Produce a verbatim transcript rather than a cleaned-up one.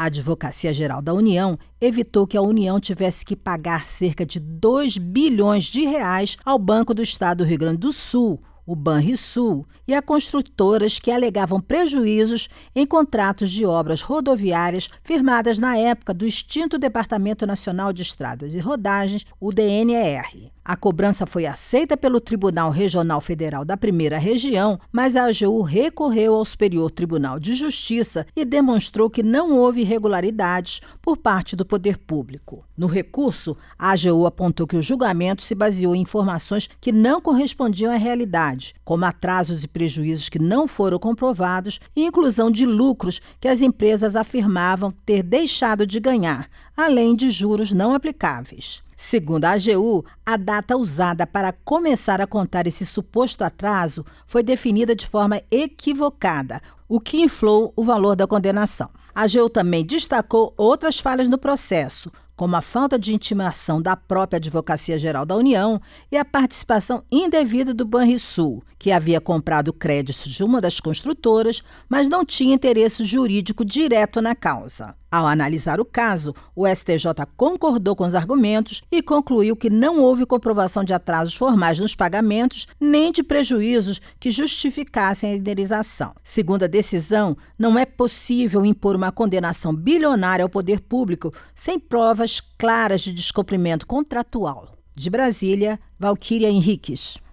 A Advocacia Geral da União evitou que a União tivesse que pagar cerca de dois bilhões de reais ao Banco do Estado do Rio Grande do Sul, o Banrisul, e a construtoras que alegavam prejuízos em contratos de obras rodoviárias firmadas na época do extinto Departamento Nacional de Estradas e Rodagens, o D N E R. A cobrança foi aceita pelo Tribunal Regional Federal da Primeira Região, mas a A G U recorreu ao Superior Tribunal de Justiça e demonstrou que não houve irregularidades por parte do poder público. No recurso, a A G U apontou que o julgamento se baseou em informações que não correspondiam à realidade, como atrasos e prejuízos que não foram comprovados e inclusão de lucros que as empresas afirmavam ter deixado de ganhar, além de juros não aplicáveis. Segundo a A G U, a data usada para começar a contar esse suposto atraso foi definida de forma equivocada, o que inflou o valor da condenação. A A G U também destacou outras falhas no processo, como a falta de intimação da própria Advocacia Geral da União e a participação indevida do Banrisul, que havia comprado créditos de uma das construtoras, mas não tinha interesse jurídico direto na causa. Ao analisar o caso, o S T J concordou com os argumentos e concluiu que não houve comprovação de atrasos formais nos pagamentos nem de prejuízos que justificassem a indenização. Segundo a decisão, não é possível impor uma condenação bilionária ao poder público sem provas claras de descumprimento contratual. De Brasília, Valquíria Henriques.